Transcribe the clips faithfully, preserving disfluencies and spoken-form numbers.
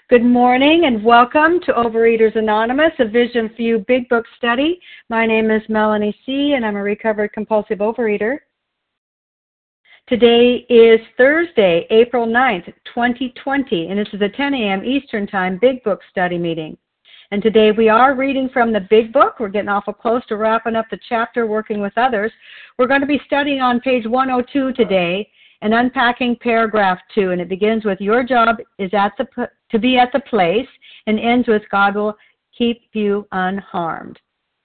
Good morning and welcome to Overeaters Anonymous, a Vision for You Big Book study. My name is Melanie C. and I'm a recovered compulsive overeater. Today is Thursday, April ninth, twenty twenty, and this is a ten a.m. Eastern Time Big Book study meeting. And today we are reading from the Big Book. We're getting awful close to wrapping up the chapter, Working with Others. We're going to be studying on page one oh two today and unpacking paragraph two, and it begins with your job is at the to be at the place and ends with God will keep you unharmed.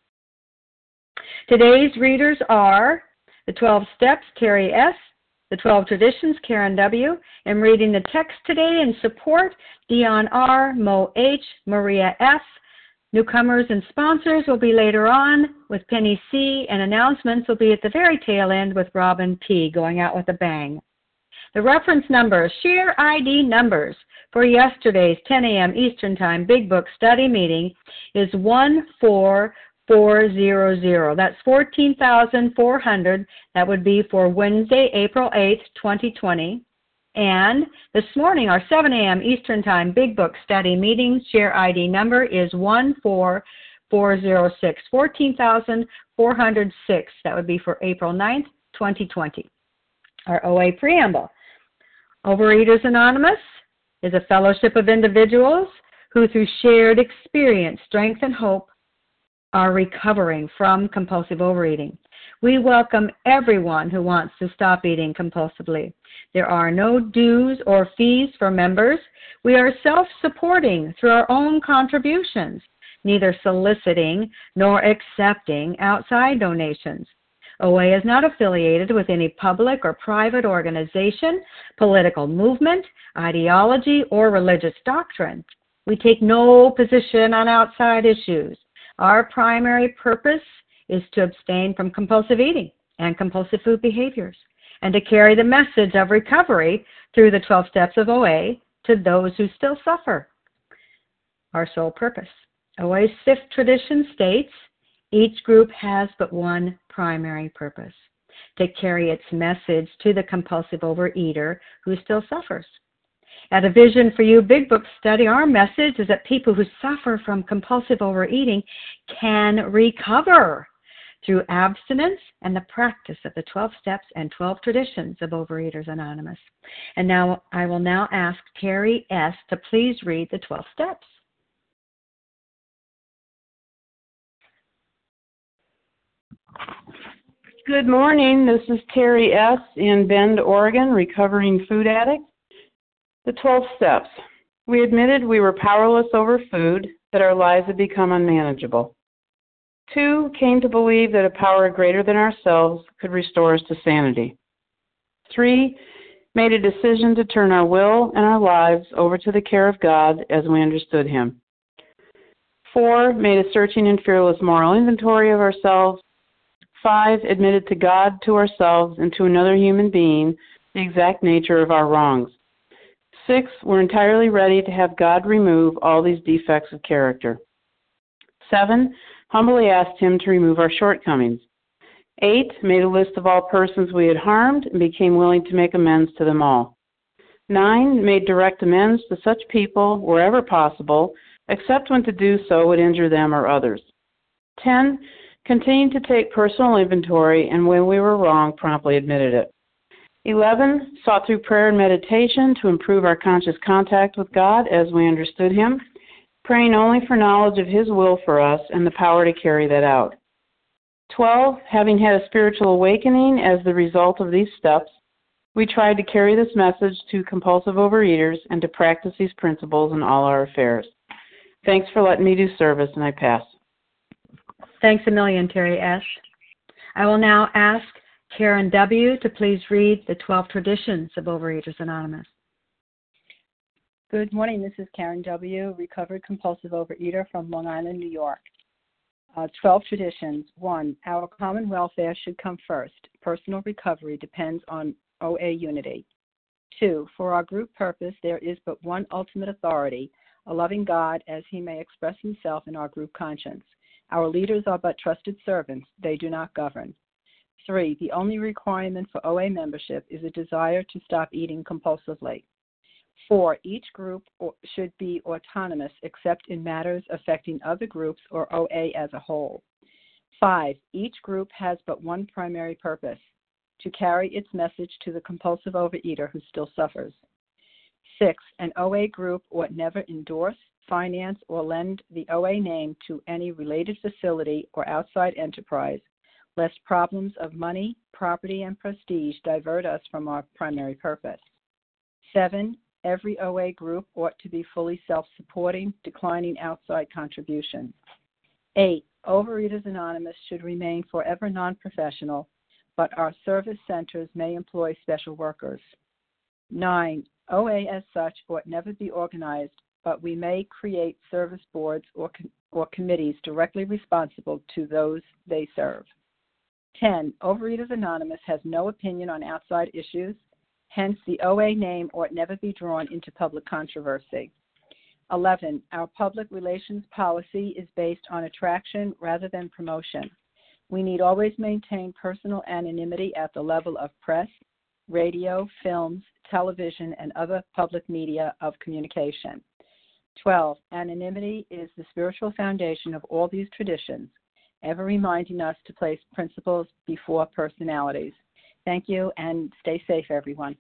Today's readers are the twelve Steps, Terry S., the twelve Traditions, Karen W., and reading the text today in support, Dion R., Mo H., Maria F. Newcomers and sponsors will be later on with Penny C., and announcements will be at the very tail end with Robin P. going out with a bang. The reference numbers, share I D numbers for yesterday's ten a.m. Eastern Time Big Book study meeting is one four four zero zero. That's fourteen thousand four hundred. That would be for Wednesday, April eighth, twenty twenty. And this morning, our seven a.m. Eastern Time Big Book study meeting share I D number is one four four zero six, fourteen thousand four hundred six. That would be for April ninth, twenty twenty. Our O A preamble. Overeaters Anonymous is a fellowship of individuals who, through shared experience, strength, and hope, are recovering from compulsive overeating. We welcome everyone who wants to stop eating compulsively. There are no dues or fees for members. We are self-supporting through our own contributions, neither soliciting nor accepting outside donations. O A is not affiliated with any public or private organization, political movement, ideology, or religious doctrine. We take no position on outside issues. Our primary purpose is to abstain from compulsive eating and compulsive food behaviors, and to carry the message of recovery through the twelve steps of O A to those who still suffer. Our sole purpose. O A's fifth tradition states, each group has but one primary purpose, to carry its message to the compulsive overeater who still suffers. At a Vision for You Big Book study, our message is that people who suffer from compulsive overeating can recover through abstinence and the practice of the twelve steps and twelve traditions of Overeaters Anonymous. And now I will now ask Terry S. to please read the twelve steps. Good morning. This is Terry S. in Bend, Oregon, recovering food addict. The twelve steps. We admitted we were powerless over food, that our lives had become unmanageable. Two, came to believe that a power greater than ourselves could restore us to sanity. Three, made a decision to turn our will and our lives over to the care of God as we understood Him. Four, made a searching and fearless moral inventory of ourselves. Five, admitted to God, to ourselves, and to another human being the exact nature of our wrongs. Six, we're entirely ready to have God remove all these defects of character. Seven, humbly asked Him to remove our shortcomings. Eight, made a list of all persons we had harmed and became willing to make amends to them all. Nine, made direct amends to such people wherever possible, except when to do so would injure them or others. Ten, continued to take personal inventory, and when we were wrong, promptly admitted it. Eleven, sought through prayer and meditation to improve our conscious contact with God as we understood Him, praying only for knowledge of His will for us and the power to carry that out. Twelve, having had a spiritual awakening as the result of these steps, we tried to carry this message to compulsive overeaters and to practice these principles in all our affairs. Thanks for letting me do service, and I pass. Thanks a million, Terry S. I will now ask Karen W. to please read the twelve Traditions of Overeaters Anonymous. Good morning. This is Karen W., recovered compulsive overeater from Long Island, New York. Uh, twelve Traditions. One, our common welfare should come first. Personal recovery depends on O A unity. Two, for our group purpose, there is but one ultimate authority, a loving God as He may express Himself in our group conscience. Our leaders are but trusted servants. They do not govern. Three, the only requirement for O A membership is a desire to stop eating compulsively. Four, each group should be autonomous except in matters affecting other groups or O A as a whole. Five, each group has but one primary purpose, to carry its message to the compulsive overeater who still suffers. Six, an O A group ought never endorse, finance, or lend the O A name to any related facility or outside enterprise, lest problems of money, property, and prestige divert us from our primary purpose. Seven, every O A group ought to be fully self-supporting, declining outside contributions. Eight, Overeaters Anonymous should remain forever non-professional, but our service centers may employ special workers. Nine, O A as such ought never be organized, but we may create service boards or, com- or committees directly responsible to those they serve. Ten, Overeaters Anonymous has no opinion on outside issues, hence the O A name ought never be drawn into public controversy. Eleven, our public relations policy is based on attraction rather than promotion. We need always maintain personal anonymity at the level of press, radio, films, television, and other public media of communication. Twelve, anonymity is the spiritual foundation of all these traditions, ever reminding us to place principles before personalities. Thank you, and stay safe, everyone.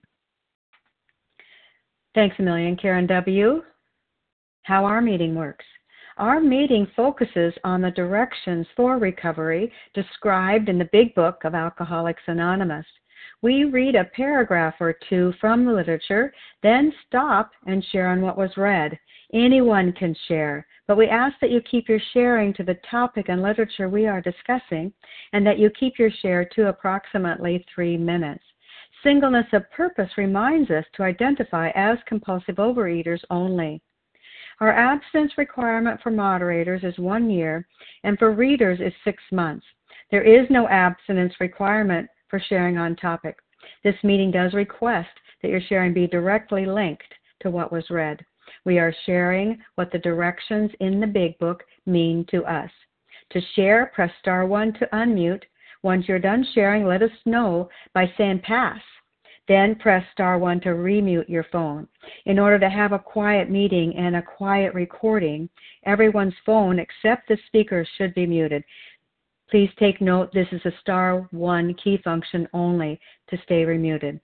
Thanks a million, Karen W. How our meeting works. Our meeting focuses on the directions for recovery described in the Big Book of Alcoholics Anonymous. We read a paragraph or two from the literature, then stop and share on what was read. Anyone can share, but we ask that you keep your sharing to the topic and literature we are discussing, and that you keep your share to approximately three minutes. Singleness of purpose reminds us to identify as compulsive overeaters only. Our abstinence requirement for moderators is one year, and for readers is six months. There is no abstinence requirement for sharing on topic. This meeting does request that your sharing be directly linked to what was read. We are sharing what the directions in the Big Book mean to us. To share, press star one to unmute. Once you're done sharing, let us know by saying pass. Then press star one to remute your phone. In order to have a quiet meeting and a quiet recording, everyone's phone except the speaker should be muted. Please take note this is a star one key function only to stay remuted.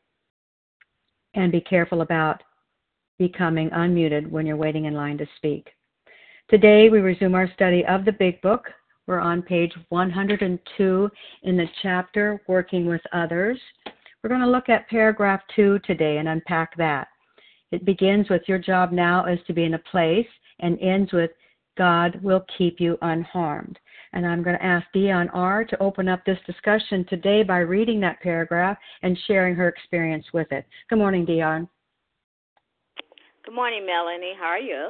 And be careful about becoming unmuted when you're waiting in line to speak. Today we resume our study of the Big Book. We're on page one hundred two in the chapter Working with Others. We're going to look at paragraph two today and unpack that. It begins with your job now is to be in a place and ends with God will keep you unharmed. And I'm going to ask Dion R. to open up this discussion today by reading that paragraph and sharing her experience with it. Good morning, Dion. Good morning, Melanie. How are you?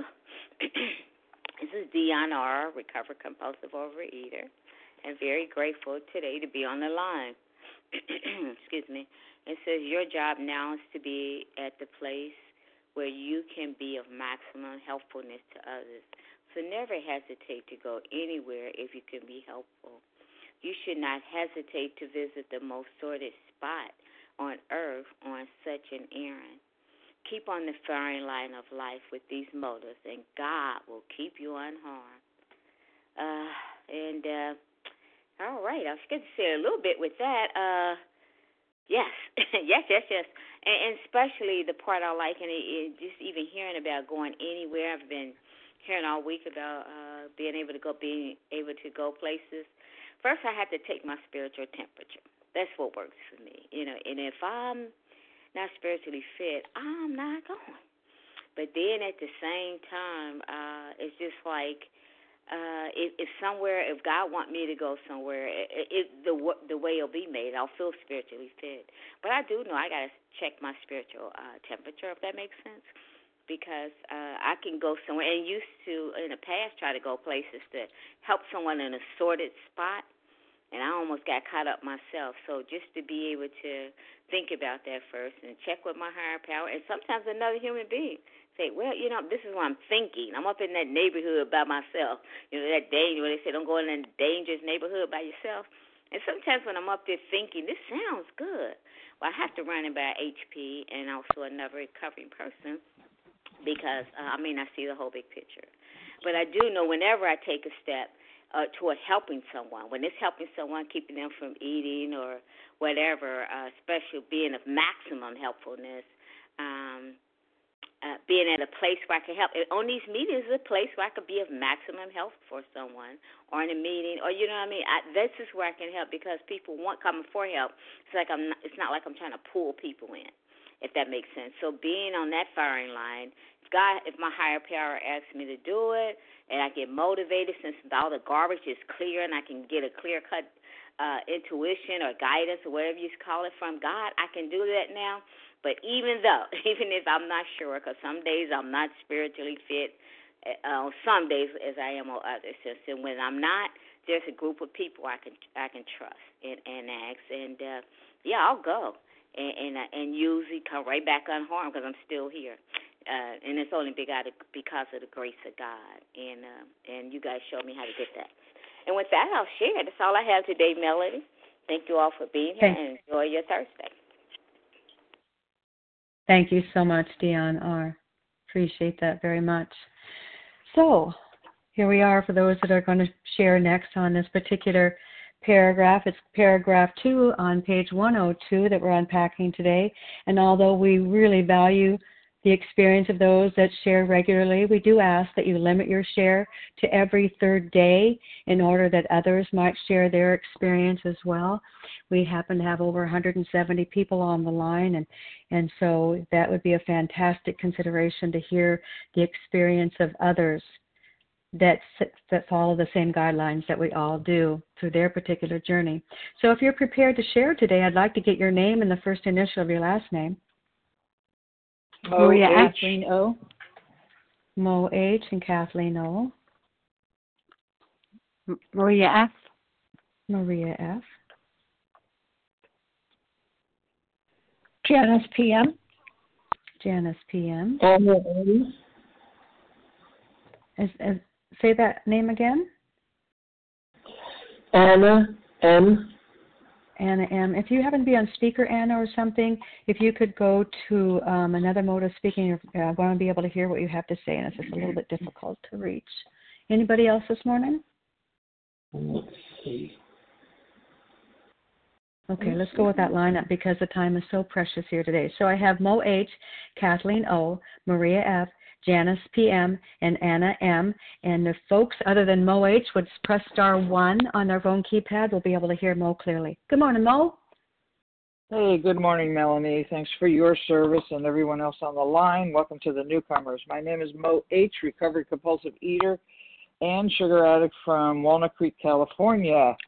This is Dion R., recovered compulsive overeater, and very grateful today to be on the line. Excuse me. It says your job now is to be at the place where you can be of maximum helpfulness to others. So never hesitate to go anywhere if you can be helpful. You should not hesitate to visit the most sordid spot on earth on such an errand. Keep on the firing line of life with these motives, and God will keep you unharmed. Uh, and, uh, all right, I was going to say a little bit with that. Uh, yes, yes, yes, yes. And, and especially the part I like, and it, it, just even hearing about going anywhere. I've been hearing all week about uh, being able to go, being able to go places. First, I have to take my spiritual temperature. That's what works for me, you know. And if I'm not spiritually fit, I'm not going. But then at the same time, uh, it's just like uh, if, if somewhere, if God want me to go somewhere, it, it, the the way it'll be made, I'll feel spiritually fit. But I do know I got to check my spiritual uh, temperature, if that makes sense, because uh, I can go somewhere, and used to, in the past, try to go places to help someone in a sordid spot, and I almost got caught up myself. So just to be able to think about that first and check with my higher power, and sometimes another human being. Say, well, you know, this is what I'm thinking. I'm up in that neighborhood by myself. You know, that danger, when they say don't go in a dangerous neighborhood by yourself. And sometimes when I'm up there thinking, this sounds good, well, I have to run it by H P and also another recovering person because, uh, I mean, I see the whole big picture. But I do know whenever I take a step uh, toward helping someone, when it's helping someone, keeping them from eating or whatever, uh, especially being of maximum helpfulness, um, Uh, being at a place where I can help. On these meetings is a place where I could be of maximum help for someone, or in a meeting, or you know what I mean. I, this is where I can help because people want coming for help. It's like I'm. Not, it's not like I'm trying to pull people in, if that makes sense. So being on that firing line, if God, if my higher power asks me to do it, and I get motivated, since all the garbage is clear, and I can get a clear cut uh, intuition or guidance or whatever you call it from God, I can do that now. But even though, even if I'm not sure, because some days I'm not spiritually fit, uh, some days as I am on others, and when I'm not, there's a group of people I can I can trust and, and ask, and uh, yeah, I'll go, and and, uh, and usually come right back unharmed because I'm still here, uh, and it's only because of the grace of God, and uh, and you guys showed me how to get that. And with that, I'll share. That's all I have today, Melody. Thank you all for being here, Thanks. and enjoy your Thursday. Thank you so much, Dion R. Appreciate that very much. So here we are for those that are going to share next on this particular paragraph. It's paragraph two on page one oh two that we're unpacking today. And although we really value the experience of those that share regularly, we do ask that you limit your share to every third day in order that others might share their experience as well. We happen to have over one hundred seventy people on the line, and, and so that would be a fantastic consideration to hear the experience of others that, that follow the same guidelines that we all do through their particular journey. So if you're prepared to share today, I'd like to get your name and the first initial of your last name. Maria Kathleen O. Mo H. and Kathleen O. M- Maria F. Maria F. Janice P M. Janice P M. Anna M. Is, is, say that name again. Anna M. Anna M. If you happen to be on speaker, Anna, or something, if you could go to um, another mode of speaking, I want to be able to hear what you have to say, and it's just a little bit difficult to reach. Anybody else this morning? Let's see. Okay, let's go with that lineup because the time is so precious here today. So I have Mo H., Kathleen O., Maria F., Janice P M, and Anna M. And the folks other than Mo H. would press star one on their phone keypad. We'll be able to hear Mo clearly. Good morning, Mo. Hey, good morning, Melanie. Thanks for your service and everyone else on the line. Welcome to the newcomers. My name is Mo H., recovered compulsive eater and sugar addict from Walnut Creek, California.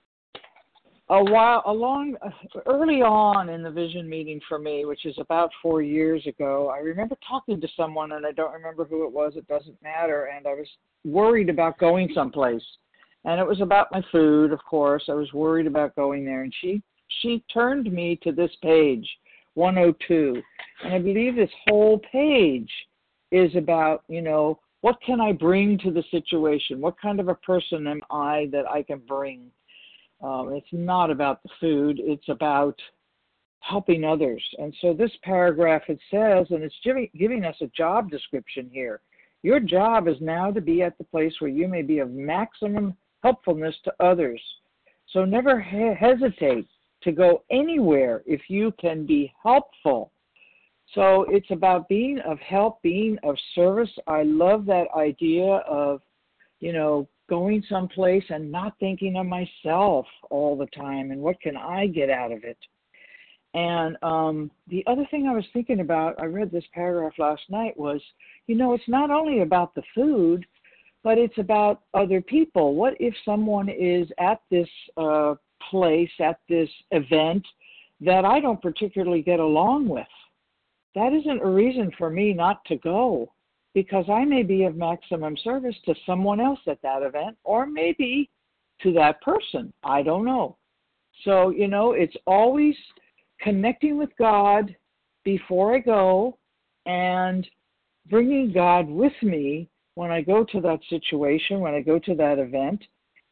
A while along, early on in the vision meeting for me, which is about four years ago, I remember talking to someone, and I don't remember who it was. It doesn't matter. And I was worried about going someplace, and it was about my food, of course. I was worried about going there, and she she turned me to this page, one oh two, and I believe this whole page is about, you know, what can I bring to the situation? What kind of a person am I that I can bring? Um, it's not about the food. It's about helping others. And so this paragraph, it says, and it's giving, giving us a job description here. Your job is now to be at the place where you may be of maximum helpfulness to others. So never he- hesitate to go anywhere if you can be helpful. So it's about being of help, being of service. I love that idea of, you know, going someplace and not thinking of myself all the time and what can I get out of it. And um, the other thing I was thinking about, I read this paragraph last night, was, you know, it's not only about the food, but it's about other people. What if someone is at this uh, place, at this event, that I don't particularly get along with? That isn't a reason for me not to go, because I may be of maximum service to someone else at that event, or maybe to that person. I don't know. So, you know, it's always connecting with God before I go and bringing God with me when I go to that situation, when I go to that event,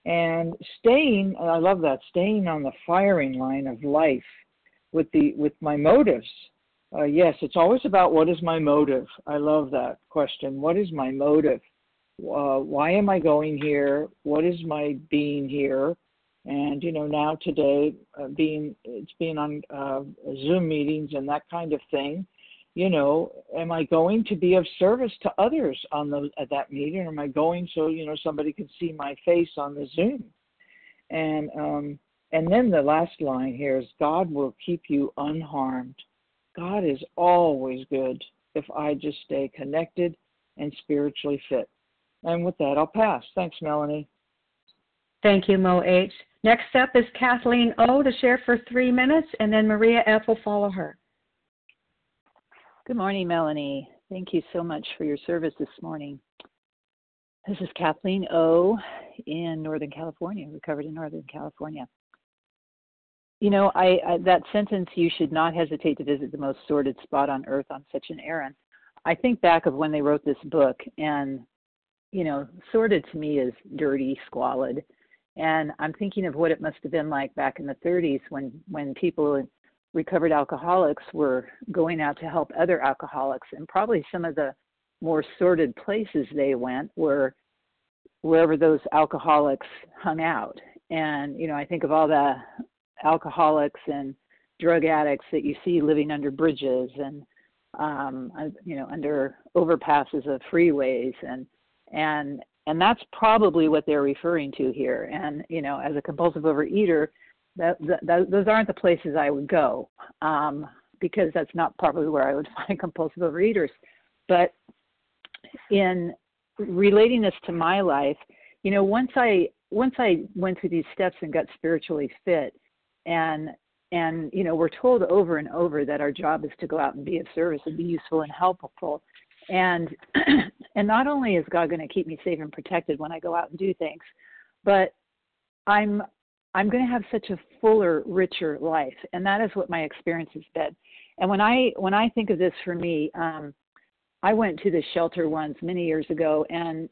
and staying, I love that, staying on the firing line of life with the with my motives. Uh, yes, it's always about what is my motive. I love that question. What is my motive? Uh, why am I going here? What is my being here? And, you know, now today, uh, being it's being on uh, Zoom meetings and that kind of thing, you know, am I going to be of service to others on the, at that meeting? Or am I going so, you know, somebody can see my face on the Zoom? And, um, and then the last line here is, God will keep you unharmed. God is always good if I just stay connected and spiritually fit. And with that, I'll pass. Thanks, Melanie. Thank you, Mo H. Next up is Kathleen O. to share for three minutes, and then Maria F. will follow her. Good morning, Melanie. Thank you so much for your service this morning. This is Kathleen O. in Northern California, recovered in Northern California. You know, I, I that sentence, you should not hesitate to visit the most sordid spot on earth on such an errand. I think back of when they wrote this book, and, you know, sordid to me is dirty, squalid. And I'm thinking of what it must have been like back in the thirties when, when people, recovered alcoholics, were going out to help other alcoholics. And probably some of the more sordid places they went were wherever those alcoholics hung out. And, you know, I think of all the alcoholics and drug addicts that you see living under bridges and, um, you know, under overpasses of freeways. And, and, And that's probably what they're referring to here. And, you know, as a compulsive overeater, that, that, those aren't the places I would go, um, because that's not probably where I would find compulsive overeaters. But in relating this to my life, you know, once I once I went through these steps and got spiritually fit, and and you know, we're told over and over that our job is to go out and be of service and be useful and helpful. And and not only is God going to keep me safe and protected when I go out and do things, but I'm I'm going to have such a fuller, richer life, and that is what my experience has been. And when I when I think of this for me, um, I went to the shelter once many years ago, and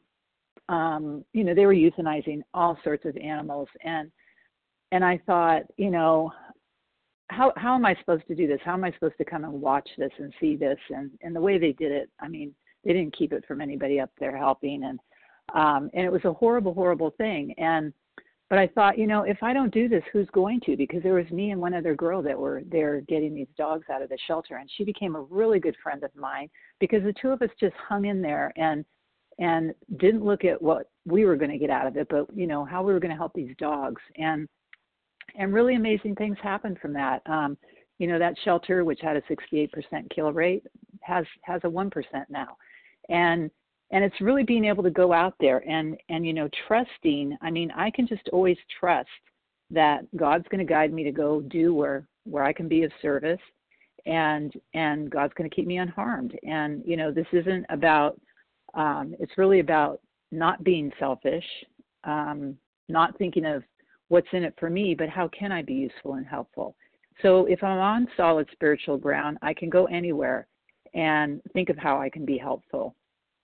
um, you know, they were euthanizing all sorts of animals, and and I thought, you know, How how am I supposed to do this? How am I supposed to come and watch this and see this? And, and the way they did it, I mean, they didn't keep it from anybody up there helping. And um, and it was a horrible, horrible thing. And but I thought, you know, if I don't do this, who's going to? Because there was me and one other girl that were there getting these dogs out of the shelter. And she became a really good friend of mine because the two of us just hung in there and and didn't look at what we were going to get out of it, but, you know, how we were going to help these dogs. And And really amazing things happened from that. Um, you know, that shelter, which had a sixty-eight percent kill rate, has has a one percent now. And and it's really being able to go out there and, and, you know, trusting. I mean, I can just always trust that God's going to guide me to go do where, where I can be of service, and and God's going to keep me unharmed. And, you know, this isn't about, um, it's really about not being selfish, um, not thinking of what's in it for me, but how can I be useful and helpful? So if I'm on solid spiritual ground, I can go anywhere and think of how I can be helpful.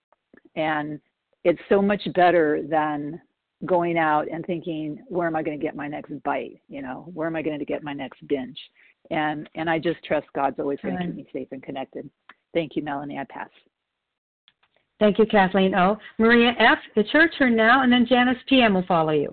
And it's so much better than going out and thinking, where am I going to get my next bite? You know, where am I going to get my next binge? And and I just trust God's always going to keep me safe and connected. Thank you, Melanie. I pass. Thank you, Kathleen O. Maria F., it's your turn now, and then Janice P M will follow you.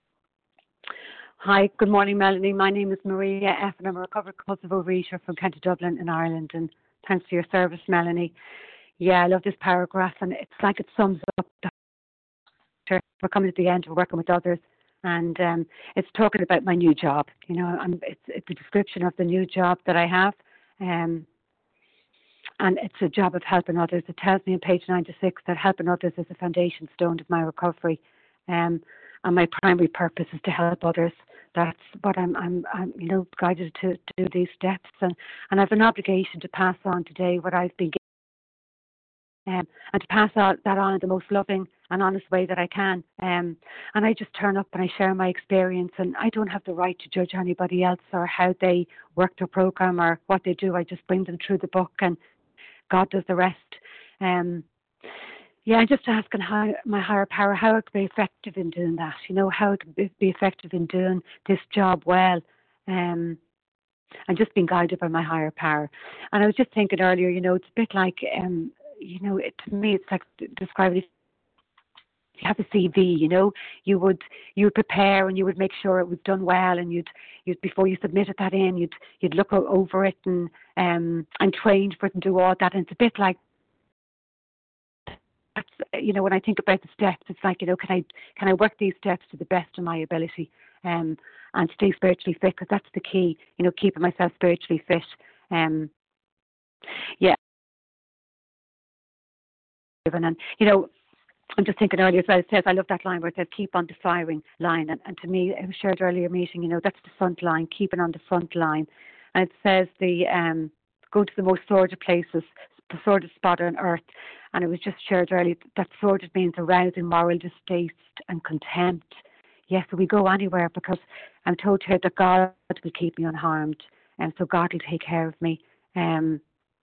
Hi, good morning, Melanie. My name is Maria F., and I'm a recovered compulsive overeater from County Dublin in Ireland. And thanks for your service, Melanie. Yeah, I love this paragraph, and it's like it sums up the we're coming at the end, we're working with others, and um, it's talking about my new job. You know, I'm, it's, it's a description of the new job that I have, um, and it's a job of helping others. It tells me on page ninety-six that helping others is a foundation stone of my recovery, um, and my primary purpose is to help others. That's what I'm, I'm, I'm you know, guided to, to do these steps, and, and I have an obligation to pass on today what I've been given. Um, and to pass out that on in the most loving and honest way that I can. Um, and I just turn up and I share my experience, and I don't have the right to judge anybody else or how they work their program or what they do. I just bring them through the book, and God does the rest. Um, Yeah, I'm just asking how my higher power, how it could be effective in doing that. You know, how it could be be effective in doing this job well. Um, I'm just being guided by my higher power. And I was just thinking earlier, you know, it's a bit like, um, you know, it, to me, it's like describing it. If you have a C V, you know, you would you would prepare and you would make sure it was done well, and you'd you'd before you submitted that in, you'd you'd look o- over it and um and trained for it and do all that. And it's a bit like, that's, you know, when I think about the steps, it's like, you know, can I can I work these steps to the best of my ability, um, and stay spiritually fit, because that's the key, you know, keeping myself spiritually fit. Um, yeah, and you know, I'm just thinking earlier as well, it says, I love that line where it says, keep on the firing line. And, and to me, it was shared earlier meeting, you know, that's the front line, keeping on the front line. And it says, the um, go to the most sordid places, the sordid spot on earth. And it was just shared earlier that sordid means arousing moral distaste and contempt. Yes, so we go anywhere, because I'm told here that God will keep me unharmed. And so God will take care of me. Um,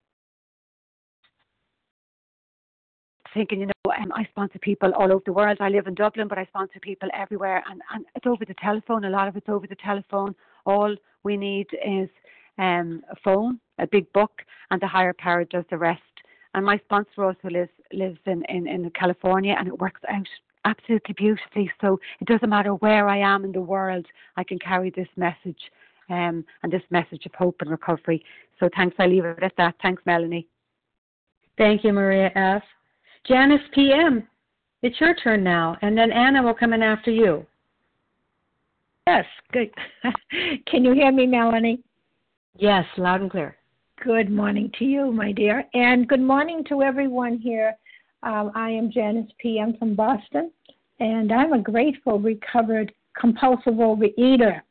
thinking, you know, um, I sponsor people all over the world. I live in Dublin, but I sponsor people everywhere, and, and it's over the telephone. A lot of it's over the telephone. All we need is um, a phone, a big book, and the higher power does the rest. And my sponsor also lives lives in, in, in California, and it works out absolutely beautifully. So it doesn't matter where I am in the world, I can carry this message, um, and this message of hope and recovery. So thanks, I leave it at that. Thanks, Melanie. Thank you, Maria F. Janice P M, it's your turn now, and then Anna will come in after you. Yes, good. Can you hear me, Melanie? Yes, loud and clear. Good morning to you, my dear, and good morning to everyone here. Um, I am Janice P M from Boston, and I'm a grateful, recovered, compulsive overeater.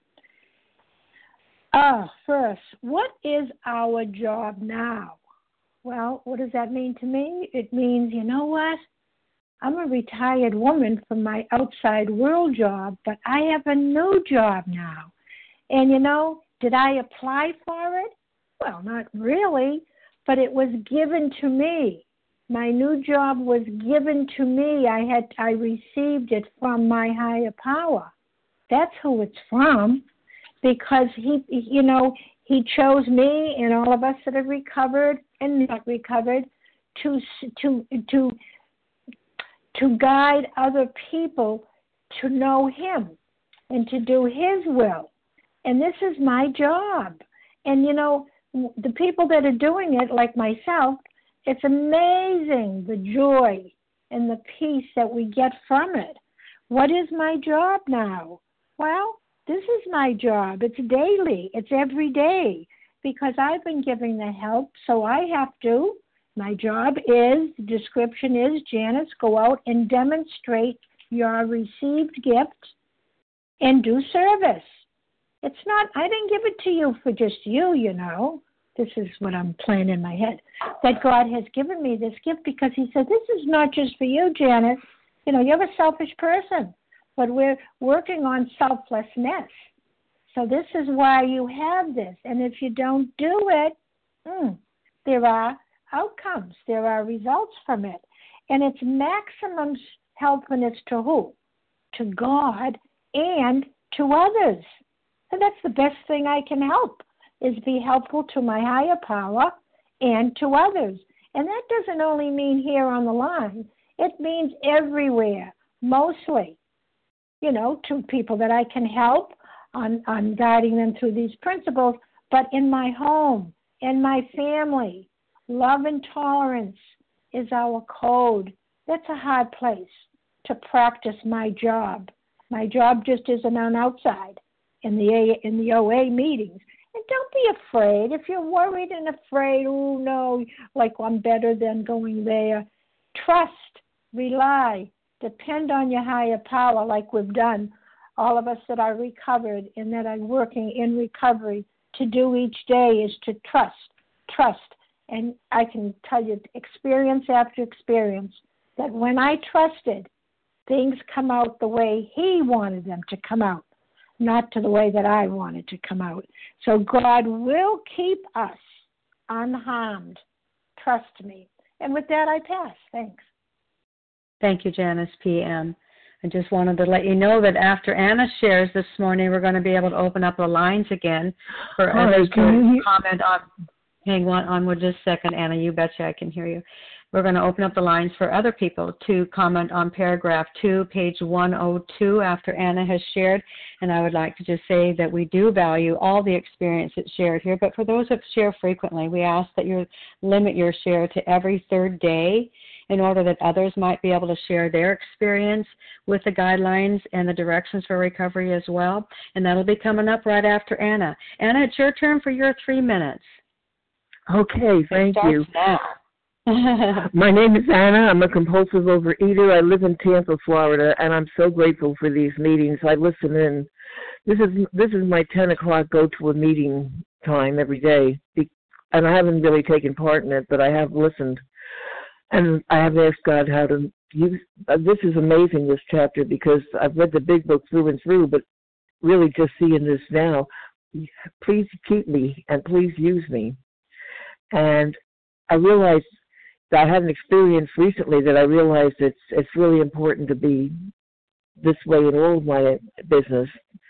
Ah, first, what is our job now? Well, what does that mean to me? It means, you know what? I'm a retired woman from my outside world job, but I have a new job now. And, you know, did I apply for it? Well, not really, but it was given to me. My new job was given to me. I had I received it from my higher power. That's who it's from, because he, you know, he chose me and all of us that have recovered and not recovered to to to to guide other people to know him and to do his will. And this is my job. And, you know, the people that are doing it, like myself, it's amazing the joy and the peace that we get from it. What is my job now? Well, this is my job. It's daily. It's every day, because I've been giving the help, so I have to. My job is, the description is, Janice, go out and demonstrate your received gift and do service. It's not, I didn't give it to you for just you, you know. This is what I'm playing in my head, that God has given me this gift because he said, this is not just for you, Janice. You know, you're a selfish person, but we're working on selflessness. So this is why you have this. And if you don't do it, mm, there are outcomes. There are results from it. And it's maximum helpfulness to who? To God and to others. And that's the best thing I can help, is be helpful to my higher power and to others. And that doesn't only mean here on the line. It means everywhere, mostly, you know, to people that I can help on, on guiding them through these principles, but in my home, in my family. Love and tolerance is our code. That's a hard place to practice my job. My job just isn't on outside in the A, in the O A meetings. And don't be afraid. If you're worried and afraid, oh, no, like I'm better than going there, trust, rely, depend on your higher power like we've done, all of us that are recovered and that are working in recovery to do each day is to trust, trust. And I can tell you experience after experience that when I trusted, things come out the way he wanted them to come out, not to the way that I wanted to come out. So God will keep us unharmed. Trust me. And with that, I pass. Thanks. Thank you, Janice P M. I just wanted to let you know that after Anna shares this morning, we're going to be able to open up the lines again for Hi, others can to you hear- comment on. Hang on, on with just a second, Anna. You betcha I can hear you. We're going to open up the lines for other people to comment on paragraph two, page one oh two, after Anna has shared. And I would like to just say that we do value all the experience that's shared here. But for those that share frequently, we ask that you limit your share to every third day in order that others might be able to share their experience with the guidelines and the directions for recovery as well. And that'll be coming up right after Anna. Anna, it's your turn for your three minutes. Okay, thank you. Now. My name is Anna. I'm a compulsive overeater. I live in Tampa, Florida, and I'm so grateful for these meetings. I listen in. This is this is my ten o'clock go to a meeting time every day, and I haven't really taken part in it, but I have listened, and I have asked God how to use. Uh, this is amazing, this chapter, because I've read the big book through and through, but really just seeing this now. Please keep me and please use me. And I realized that I had an experience recently that I realized it's it's really important to be this way in all of my business.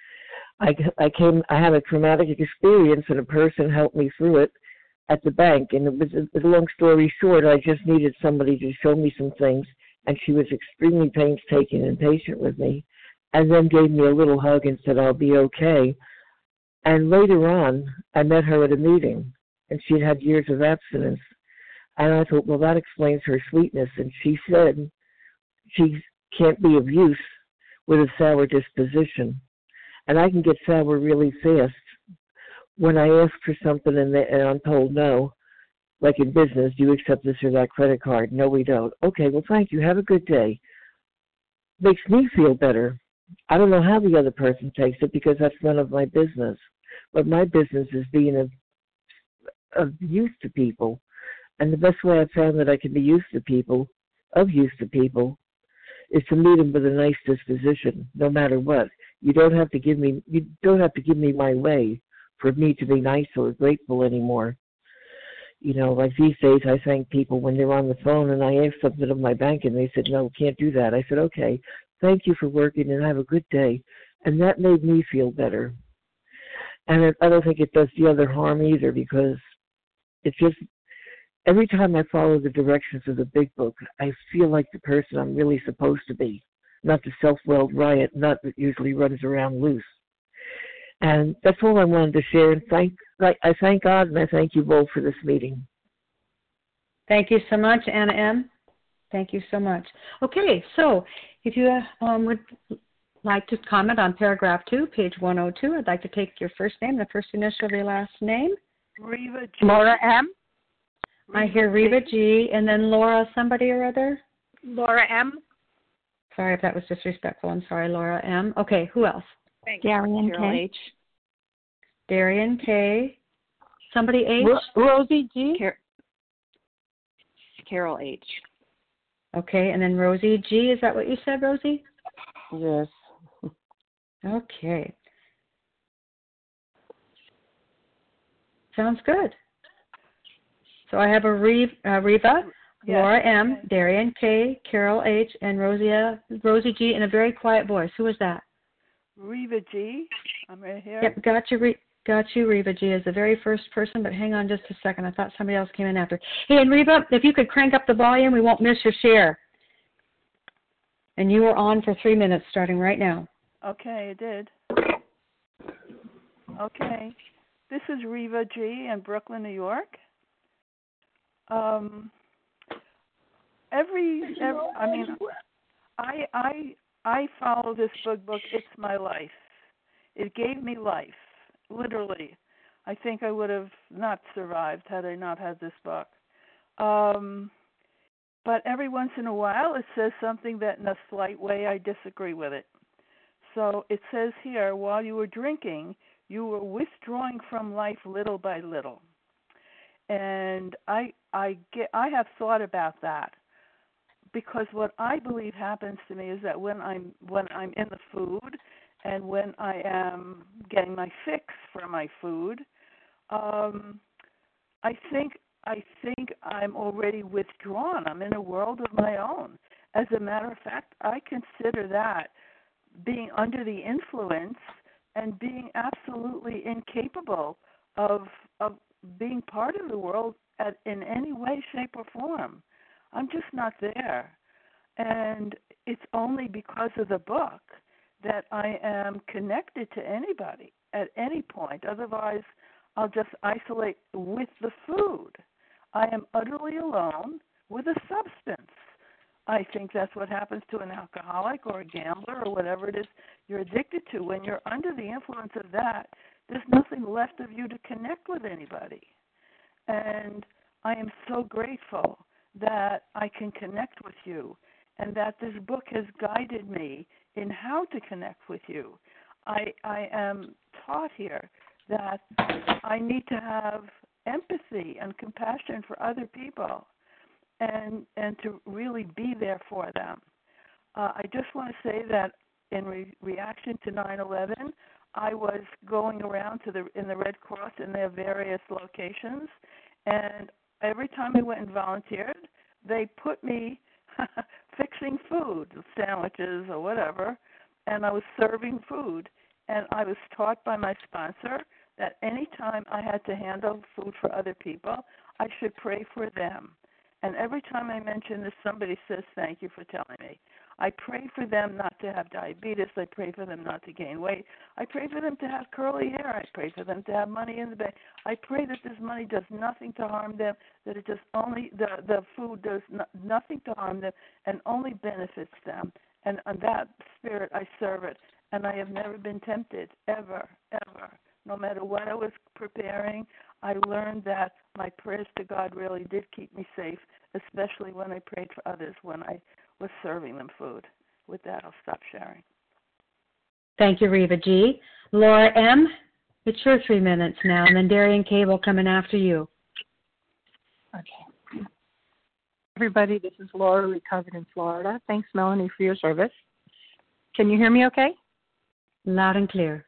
I, I came I had a traumatic experience, and a person helped me through it at the bank. And it was a, a long story short, I just needed somebody to show me some things, and she was extremely painstaking and patient with me, and then gave me a little hug and said, "I'll be okay." And later on, I met her at a meeting, and she had had years of abstinence. And I thought, well, that explains her sweetness. And she said she can't be of use with a sour disposition. And I can get sour really fast. When I ask for something and, they, and I'm told no, like in business, do you accept this or that credit card? No, we don't. Okay, well, thank you. Have a good day. Makes me feel better. I don't know how the other person takes it because that's none of my business. But my business is being of, of use to people. And the best way I've found that I can be used to people, of use to people, is to meet them with a nice disposition, no matter what. You don't have to give me, you don't have to give me my way for me to be nice or grateful anymore. You know, like these days, I thank people when they're on the phone, and I ask something of my bank, and they said, "No, can't do that." I said, "Okay, thank you for working, and have a good day," and that made me feel better. And it, I don't think it does the other harm either, because it's just. Every time I follow the directions of the big book, I feel like the person I'm really supposed to be, not the self-willed riot nut that usually runs around loose. And that's all I wanted to share. And thank, I thank God, and I thank you both for this meeting. Thank you so much, Anna M. Thank you so much. Okay, so if you um, would like to comment on paragraph two, page one oh two, I'd like to take your first name, the first initial of your last name. Reva G. Laura M. I hear Reva G, and then Laura somebody or other? Laura M. Sorry if that was disrespectful. I'm sorry, Laura M. Okay, who else? Thanks. Darian Carol K. H. Darian K. Somebody H? Ro- Rosie G. Car- Carol H. Okay, and then Rosie G. Is that what you said, Rosie? Yes. Okay. Sounds good. So I have a Reva, uh, Reva Yes. Laura M., Darian K., Carol H., and Rosia, Rosie G. in a very quiet voice. Who was that? Reva G. I'm right here. Yep, got you, Re- got you, Reva G. is the very first person, but hang on just a second. I thought somebody else came in after. Hey, and Reva, if you could crank up the volume, we won't miss your share. And you are on for three minutes starting right now. Okay, I did. Okay. This is Reva G. in Brooklyn, New York. Um, every, every, I mean, I, I, I follow this book, book, It's My Life. It gave me life, literally. I think I would have not survived had I not had this book. Um, but every once in a while it says something that in a slight way I disagree with it. So it says here, while you were drinking, you were withdrawing from life little by little. And I I get I have thought about that, because what I believe happens to me is that when I'm when I'm in the food and when I am getting my fix from my food, um, I think I think I'm already withdrawn. I'm in a world of my own, As a matter of fact, I consider that being under the influence and being absolutely incapable of of being part of the world at, in any way, shape, or form. I'm just not there. And it's only because of the book that I am connected to anybody at any point. Otherwise, I'll just isolate with the food. I am utterly alone with a substance. I think that's what happens to an alcoholic or a gambler or whatever it is you're addicted to. When you're under the influence of that, there's nothing left of you to connect with anybody. And I am so grateful that I can connect with you and that this book has guided me in how to connect with you. I, I am taught here that I need to have empathy and compassion for other people and and to really be there for them. Uh, I just want to say that in re- reaction to nine eleven, I was going around to the in the Red Cross in their various locations, and every time I went and volunteered, they put me fixing food, sandwiches or whatever, and I was serving food. And I was taught by my sponsor that any time I had to handle food for other people, I should pray for them. And every time I mention this, somebody says, thank you for telling me. I pray for them not to have diabetes. I pray for them not to gain weight. I pray for them to have curly hair. I pray for them to have money in the bank. I pray that this money does nothing to harm them, that it just only, the, the food does no, nothing to harm them and only benefits them. And on that spirit, I serve it. And I have never been tempted, ever, ever. No matter what I was preparing, I learned that my prayers to God really did keep me safe, especially when I prayed for others when I was serving them food. With that, I'll stop sharing. Thank you, Reva G. Laura M., it's your three minutes now, and then Darian K. will come in after you. Okay. Everybody, this is Laura, recovered in Florida. Thanks, Melanie, for your service. Can you hear me okay? Loud and clear.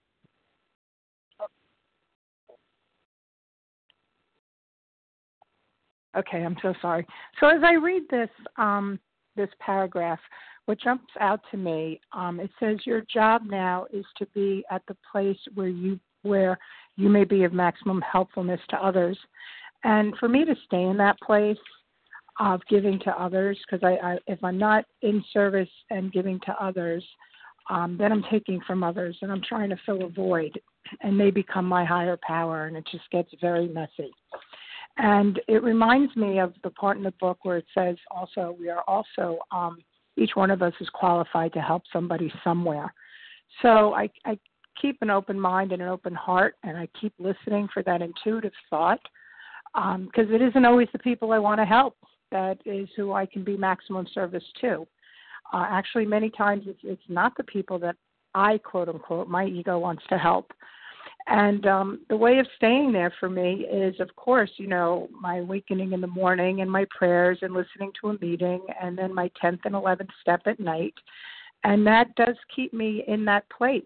Okay, I'm so sorry. So as I read this um, this paragraph, what jumps out to me, um, it says your job now is to be at the place where you where you may be of maximum helpfulness to others. And for me to stay in that place of giving to others, because I, I, if I'm not in service and giving to others, Um, then I'm taking from others, and I'm trying to fill a void, and they become my higher power, and it just gets very messy. And it reminds me of the part in the book where it says also we are also, um, each one of us is qualified to help somebody somewhere. So I, I keep an open mind and an open heart, and I keep listening for that intuitive thought, because um, it isn't always the people I want to help that is who I can be maximum service to. Uh, actually, many times it's, it's not the people that I, quote unquote, my ego wants to help. And um, the way of staying there for me is, of course, you know, my awakening in the morning and my prayers and listening to a meeting, and then my tenth and eleventh step at night. And that does keep me in that place.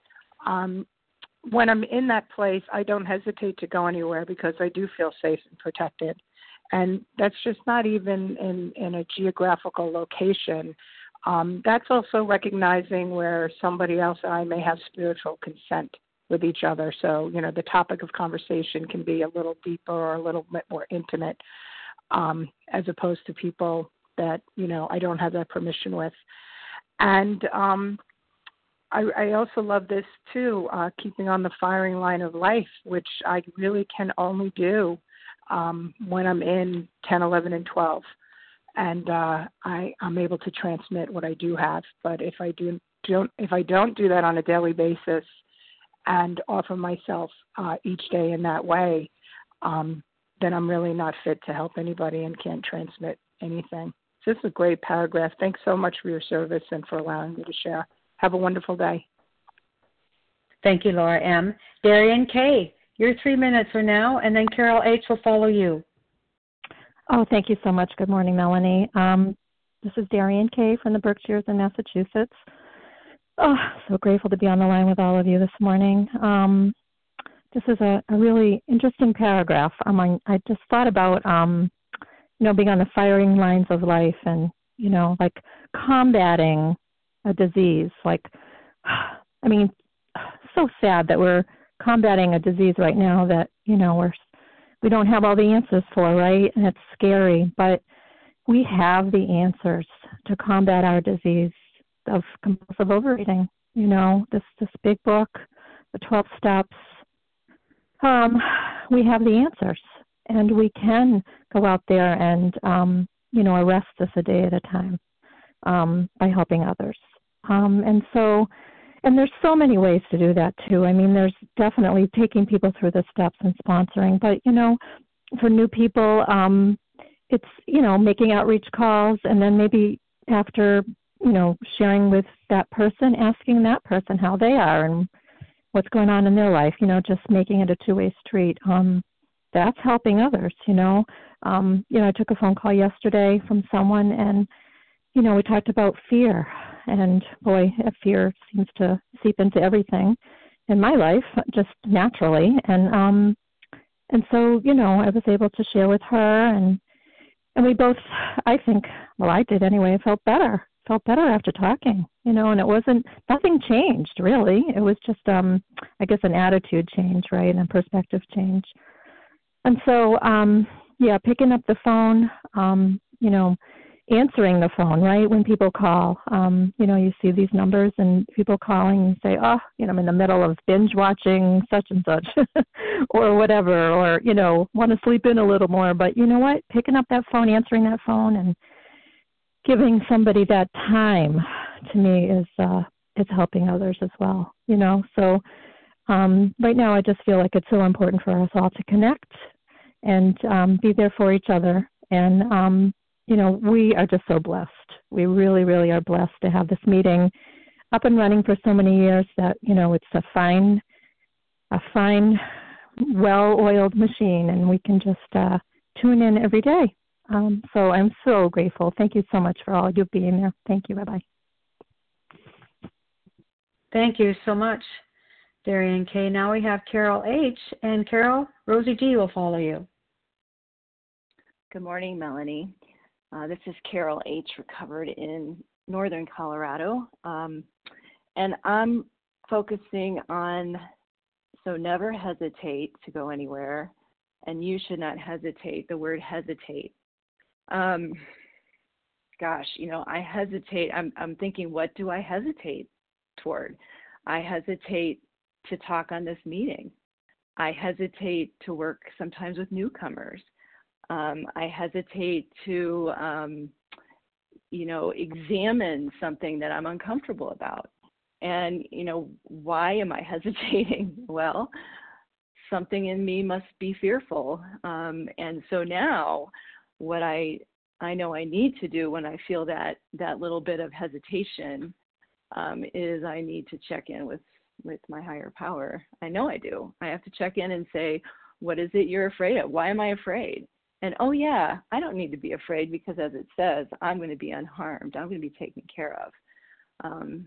Um, when I'm in that place, I don't hesitate to go anywhere because I do feel safe and protected. And that's just not even in, in a geographical location. Um, that's also recognizing where somebody else and I may have spiritual consent with each other. So, you know, the topic of conversation can be a little deeper or a little bit more intimate, um, as opposed to people that, you know, I don't have that permission with. And um, I, I also love this, too, uh, keeping on the firing line of life, which I really can only do um, when I'm in ten, eleven, and twelve. And uh, I, I'm able to transmit what I do have. But if I do, don't, if I don't do that on a daily basis and offer myself uh, each day in that way, um, then I'm really not fit to help anybody and can't transmit anything. So this is a great paragraph. Thanks so much for your service and for allowing me to share. Have a wonderful day. Thank you, Laura M. Darian K., your three minutes are now, and then Carol H. will follow you. Oh, thank you so much. Good morning, Melanie. Um, this is Darian Kay from the Berkshires in Massachusetts. Oh, so grateful to be on the line with all of you this morning. Um, this is a, a really interesting paragraph. Um, I, I just thought about, um, you know, being on the firing lines of life and you know, like combating a disease. Like, I mean, so sad that we're combating a disease right now that, you know, we're, we don't have all the answers for, right? And it's scary, but we have the answers to combat our disease of compulsive overeating. You know, this, this big book, the twelve steps, um, we have the answers. And we can go out there and, um, you know, arrest this a day at a time um, by helping others. Um, and so, and there's so many ways to do that too. I mean, there's definitely taking people through the steps and sponsoring. But, you know, for new people, um, it's, you know, making outreach calls, and then maybe after, you know, sharing with that person, asking that person how they are and what's going on in their life, you know, just making it a two-way street. Um, that's helping others, you know. Um, you know, I took a phone call yesterday from someone, and, you know, we talked about fear. And, boy, fear seems to seep into everything in my life, just naturally. And um, and so, you know, I was able to share with her, and and we both, I think, well, I did anyway, I felt better, felt better after talking, you know, and it wasn't, nothing changed, really. It was just, um, I guess, an attitude change, right, and a perspective change. And so, um, yeah, picking up the phone, um, you know, answering the phone, right, when people call. Um, you know, you see these numbers and people calling and say, oh, you know, I'm in the middle of binge watching such and such or whatever, or, you know, want to sleep in a little more. But you know what? Picking up that phone, answering that phone, and giving somebody that time, to me, is uh, is helping others as well, you know. So um, right now I just feel like it's so important for us all to connect and um, be there for each other. And, um, you know, we are just so blessed. We really, really are blessed to have this meeting up and running for so many years that, you know, it's a fine, a fine, well-oiled machine, and we can just uh, tune in every day. Um, so I'm so grateful. Thank you so much for all you being there. Thank you. Bye-bye. Thank you so much, Darian K. Now we have Carol H. And Carol, Rosie G. will follow you. Good morning, Melanie. Uh, this is Carol H., recovered in northern Colorado. Um, and I'm focusing on, so never hesitate to go anywhere, and you should not hesitate, the word hesitate. Um, gosh, you know, I hesitate, I'm, I'm thinking, what do I hesitate toward? I hesitate to talk on this meeting. I hesitate to work sometimes with newcomers. Um, I hesitate to, um, you know, examine something that I'm uncomfortable about. And, you know, why am I hesitating? Well, something in me must be fearful. Um, and so now what I I know I need to do when I feel that, that little bit of hesitation um, is I need to check in with, with my higher power. I know I do. I have to check in and say, what is it you're afraid of? Why am I afraid? And, oh, yeah, I don't need to be afraid because, as it says, I'm going to be unharmed. I'm going to be taken care of. Um,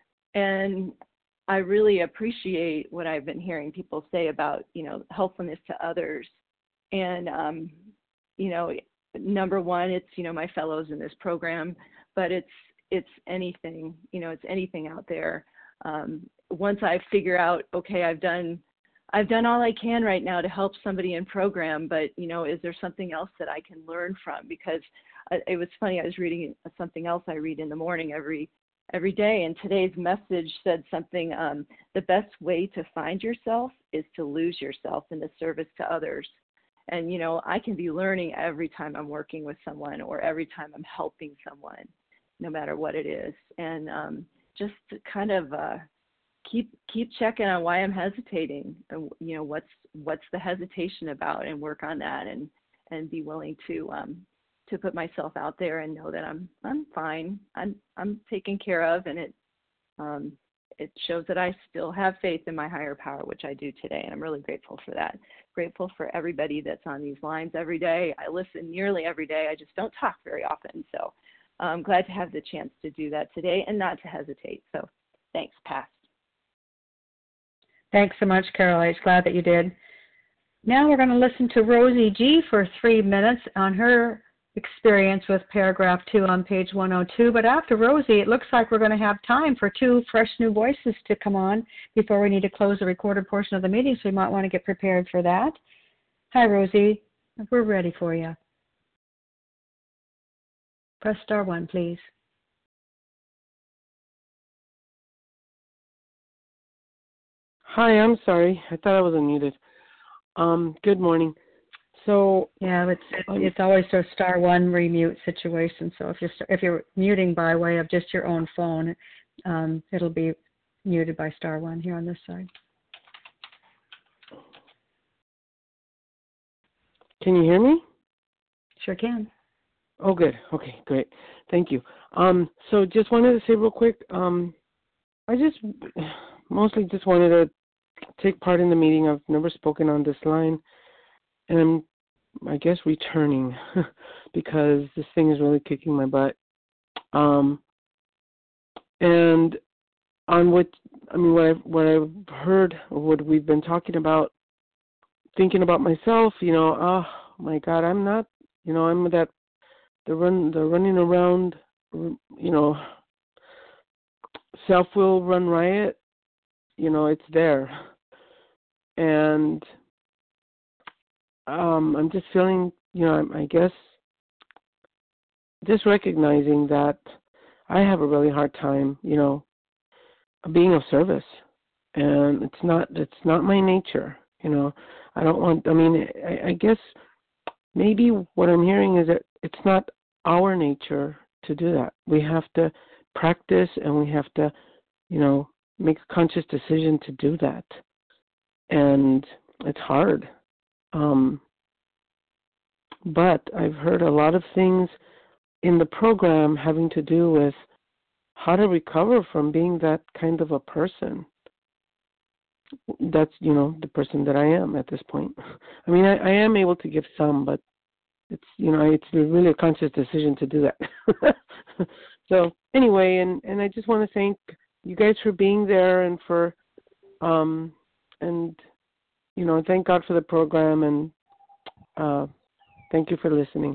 and I really appreciate what I've been hearing people say about, you know, helpfulness to others. And, um, you know, number one, it's, you know, my fellows in this program, but it's it's anything, you know, it's anything out there. Um, once I figure out, okay, I've done I've done all I can right now to help somebody in program, but, you know, is there something else that I can learn from? Because it was funny, I was reading something else I read in the morning every every day, and today's message said something, um, the best way to find yourself is to lose yourself in the service to others. And, you know, I can be learning every time I'm working with someone or every time I'm helping someone, no matter what it is. And um, just to kind of uh, keep keep checking on why I'm hesitating, and, you know, what's what's the hesitation about, and work on that, and and be willing to um, to put myself out there and know that I'm I'm fine, I'm I'm taken care of, and it um, it shows that I still have faith in my higher power, which I do today, and I'm really grateful for that. Grateful for everybody that's on these lines every day. I listen nearly every day. I just don't talk very often, so I'm glad to have the chance to do that today and not to hesitate. So thanks, pass. Thanks so much, Carol H. Glad that you did. Now we're going to listen to Rosie G. for three minutes on her experience with paragraph two on page one oh two, but after Rosie, it looks like we're going to have time for two fresh new voices to come on before we need to close the recorded portion of the meeting, so you might want to get prepared for that. Hi, Rosie. We're ready for you. Press star one, please. Hi, I'm sorry. I thought I was unmuted. Um, good morning. So yeah, it's it's, it's always a star one remute situation. So if you're if you're muting by way of just your own phone, um, it'll be muted by star one here on this side. Can you hear me? Sure can. Oh, good. Okay, great. Thank you. Um, so just wanted to say real quick. Um, I just mostly just wanted to take part in the meeting. I've never spoken on this line, and I'm I guess returning because this thing is really kicking my butt. Um, and on what I mean, what I've what I've heard, what we've been talking about, thinking about myself, you know, oh my God, I'm not, you know, I'm that the run, the running around, you know, self will run riot. You know, it's there, and Um, I'm just feeling, you know, I guess, just recognizing that I have a really hard time, you know, being of service, and it's not, it's not my nature, you know. I don't want. I mean, I, I guess maybe what I'm hearing is that it's not our nature to do that. We have to practice, and we have to, you know, make a conscious decision to do that, and it's hard. Um, but I've heard a lot of things in the program having to do with how to recover from being that kind of a person. That's, you know, the person that I am at this point. I mean, I, I am able to give some, but it's, you know, it's really a conscious decision to do that. So anyway, and, and I just want to thank you guys for being there and for, um, and, you know, thank God for the program, and uh, thank you for listening.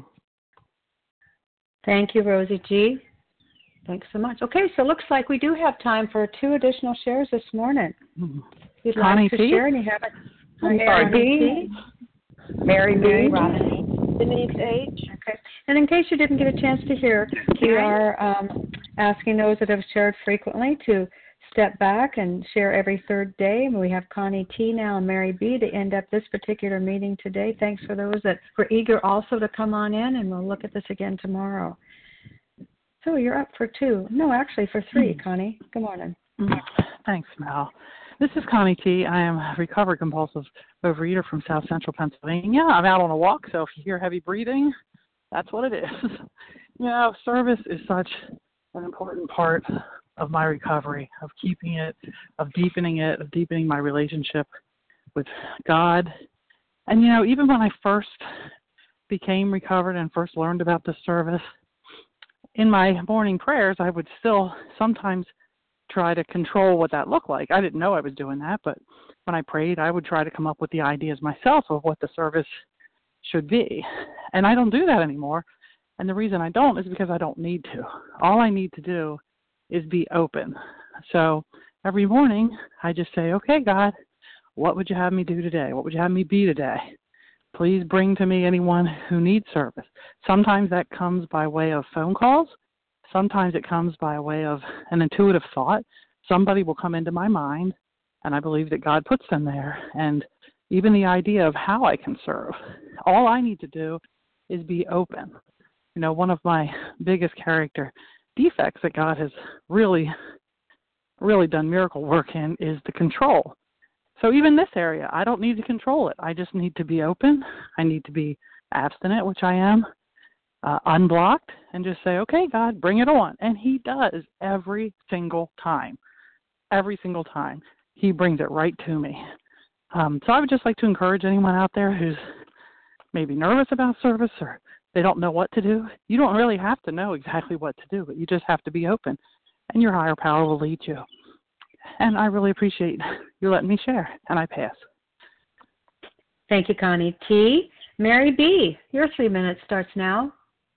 Thank you, Rosie G. Thanks so much. Okay, so it looks like we do have time for two additional shares this morning. If you'd Connie like to P? share, and you have it. Mary B. Mary B. Mary Denise H. Okay. And in case you didn't get a chance to hear, we are um, asking those that have shared frequently to step back and share every third day. We have Connie T now and Mary B to end up this particular meeting today. Thanks for those that were eager also to come on in, and we'll look at this again tomorrow. So you're up for two. No, actually for three, mm-hmm. Connie. Good morning. Thanks, Mel. This is Connie T. I am a recovered compulsive overeater from South Central Pennsylvania. I'm out on a walk, so if you hear heavy breathing, that's what it is. You know, service is such an important part of my recovery, of keeping it, of deepening it, of deepening my relationship with God. And, you know, even when I first became recovered and first learned about this service, in my morning prayers, I would still sometimes try to control what that looked like. I didn't know I was doing that, but when I prayed, I would try to come up with the ideas myself of what the service should be. And I don't do that anymore. And the reason I don't is because I don't need to. All I need to do is be open. So every morning, I just say, okay, God, what would you have me do today? What would you have me be today? Please bring to me anyone who needs service. Sometimes that comes by way of phone calls. Sometimes it comes by way of an intuitive thought. Somebody will come into my mind, and I believe that God puts them there. And even the idea of how I can serve. All I need to do is be open. You know, one of my biggest character defects that God has really, really done miracle work in is the control. So even this area, I don't need to control it. I just need to be open. I need to be abstinent, which I am, uh, unblocked, and just say, okay, God, bring it on. And he does every single time. Every single time. He brings it right to me. Um, so I would just like to encourage anyone out there who's maybe nervous about service or they don't know what to do. You don't really have to know exactly what to do, but you just have to be open, and your higher power will lead you. And I really appreciate you letting me share, and I pass. Thank you, Connie T. Mary B., your three minutes starts now.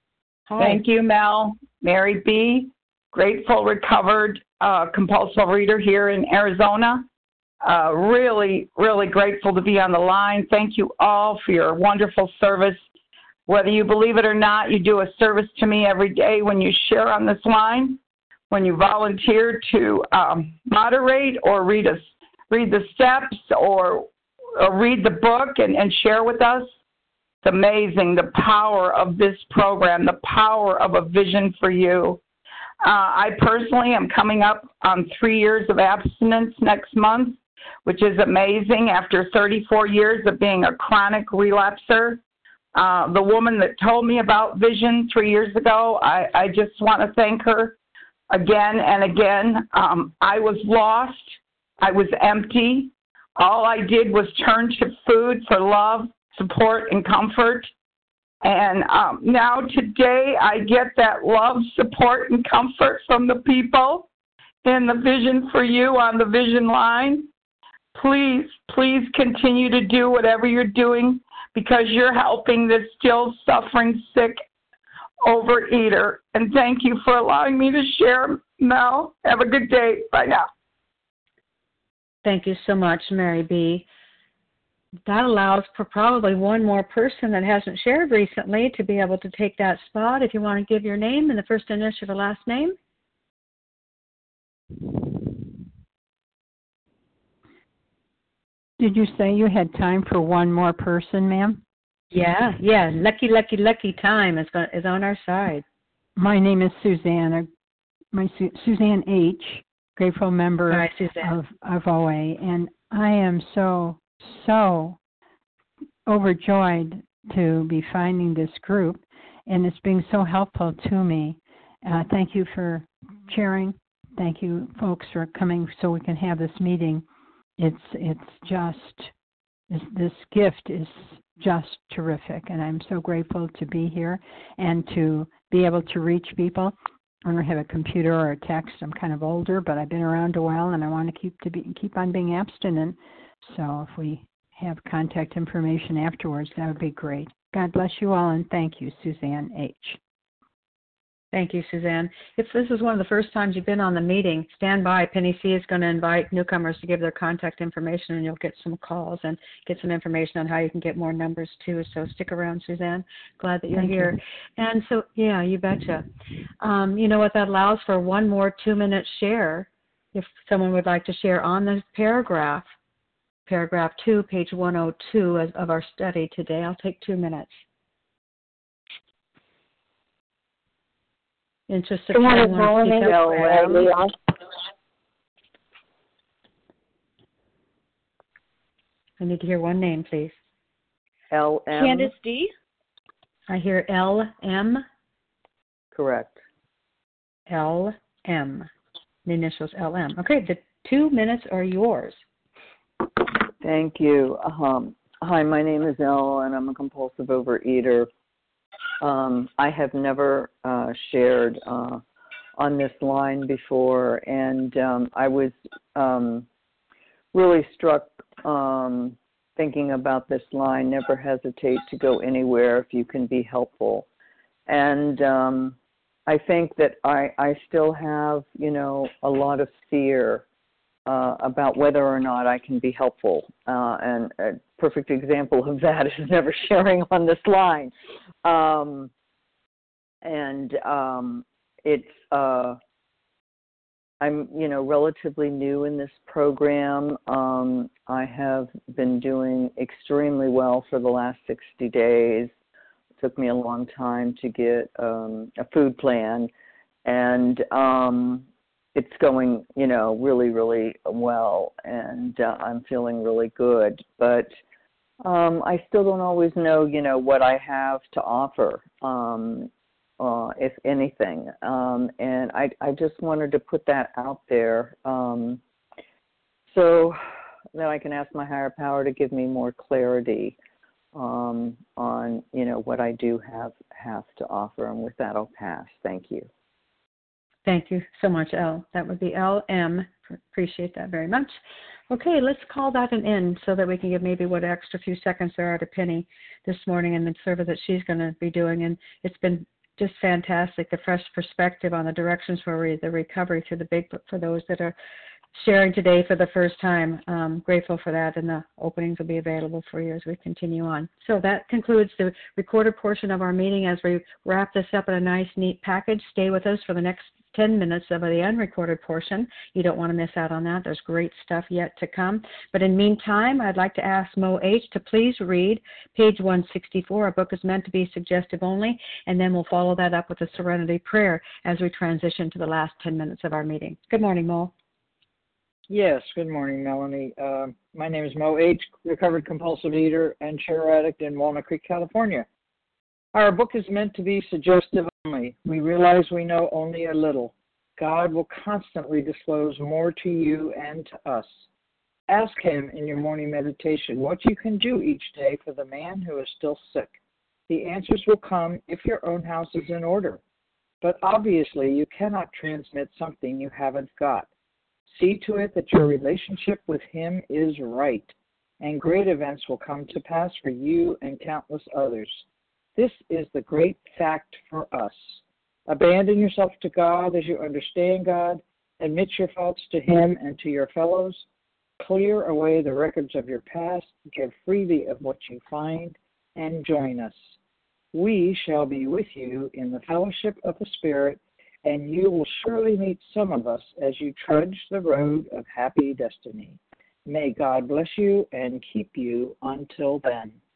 Hi. Thank you, Mel. Mary B., grateful, recovered, uh, compulsive reader here in Arizona. Uh, really, really grateful to be on the line. Thank you all for your wonderful service. Whether you believe it or not, you do a service to me every day when you share on this line, when you volunteer to um, moderate or read us, read the steps or, or read the book and, and share with us. It's amazing, the power of this program, the power of a vision for you. Uh, I personally am coming up on three years of abstinence next month, which is amazing after thirty-four years of being a chronic relapser. Uh, the woman that told me about Vision three years ago, I, I just want to thank her again and again. Um, I was lost. I was empty. All I did was turn to food for love, support, and comfort. And um, now today I get that love, support, and comfort from the people in the Vision for You on the Vision line. Please, please continue to do whatever you're doing because you're helping this still suffering, sick overeater. And thank you for allowing me to share, Mel. Have a good day. Bye now. Thank you so much, Mary B. That allows for probably one more person that hasn't shared recently to be able to take that spot. If you want to give your name and the first initial of your last name. Did you say you had time for one more person, ma'am? Yeah, yeah. Lucky, lucky, lucky time is is on our side. My name is Suzanne. My Su- Suzanne H., grateful member Hi, Suzanne. of, of O A, and I am so, so overjoyed to be finding this group, and it's being so helpful to me. Uh, thank you for sharing. Thank you, folks, for coming so we can have this meeting. It's it's just, this, this gift is just terrific, and I'm so grateful to be here and to be able to reach people. I don't have a computer or a text. I'm kind of older, but I've been around a while, and I want to keep to be keep on being abstinent. So if we have contact information afterwards, that would be great. God bless you all, and thank you, Suzanne H. Thank you, Suzanne. If this is one of the first times you've been on the meeting, stand by. Penny C is going to invite newcomers to give their contact information, and you'll get some calls and get some information on how you can get more numbers, too. So stick around, Suzanne. Glad that you're Thank here. you. And so, yeah, you betcha. Um, you know what? That allows for one more two-minute share if someone would like to share on this paragraph, paragraph two, page one oh two of, of our study today. I'll take two minutes. Interested Good morning, in Melanie. I need to hear one name, please. L M. Candace D. I hear L M. Correct. L M. The initials L M. Okay, the two minutes are yours. Thank you. Um, hi, my name is Elle, and I'm a compulsive overeater. Um, I have never uh, shared uh, on this line before, and um, I was um, really struck um, thinking about this line, never hesitate to go anywhere if you can be helpful. And um, I think that I, I still have, you know, a lot of fear uh, about whether or not I can be helpful. Uh, and a perfect example of that is never sharing on this line. Um, and um, it's, uh, I'm, you know, relatively new in this program. Um, I have been doing extremely well for the last sixty days. It took me a long time to get um, a food plan, and um, it's going, you know, really, really well, and uh, I'm feeling really good. But Um, I still don't always know, you know, what I have to offer, um, uh, if anything. Um, and I, I just wanted to put that out there um, so that I can ask my higher power to give me more clarity um, on, you know, what I do have have to offer. And with that, I'll pass. Thank you. Thank you so much, L. That would be L M. Appreciate that very much. Okay, let's call that an end so that we can give maybe what extra few seconds there are to Penny this morning and the service that she's going to be doing. And it's been just fantastic, the fresh perspective on the directions for re- the recovery through the Big Book for those that are sharing today for the first time. Um, grateful for that, and the openings will be available for you as we continue on. So that concludes the recorded portion of our meeting. As we wrap this up in a nice, neat package, stay with us for the next ten minutes of the unrecorded portion. You don't want to miss out on that. There's great stuff yet to come. But in the meantime, I'd like to ask Mo H. to please read page one sixty-four. Our book is meant to be suggestive only, and then we'll follow that up with a serenity prayer as we transition to the last ten minutes of our meeting. Good morning, Mo. Yes, good morning, Melanie. Uh, my name is Mo H., recovered compulsive eater and sugar addict in Walnut Creek, California. Our book is meant to be suggestive only. We realize we know only a little. God will constantly disclose more to you and to us. Ask Him in your morning meditation what you can do each day for the man who is still sick. The answers will come if your own house is in order. But obviously, you cannot transmit something you haven't got. See to it that your relationship with Him is right, and great events will come to pass for you and countless others. This is the great fact for us. Abandon yourself to God as you understand God. Admit your faults to Him and to your fellows. Clear away the records of your past. Give freely of what you find, and join us. We shall be with you in the fellowship of the Spirit, and you will surely meet some of us as you trudge the road of happy destiny. May God bless you and keep you until then.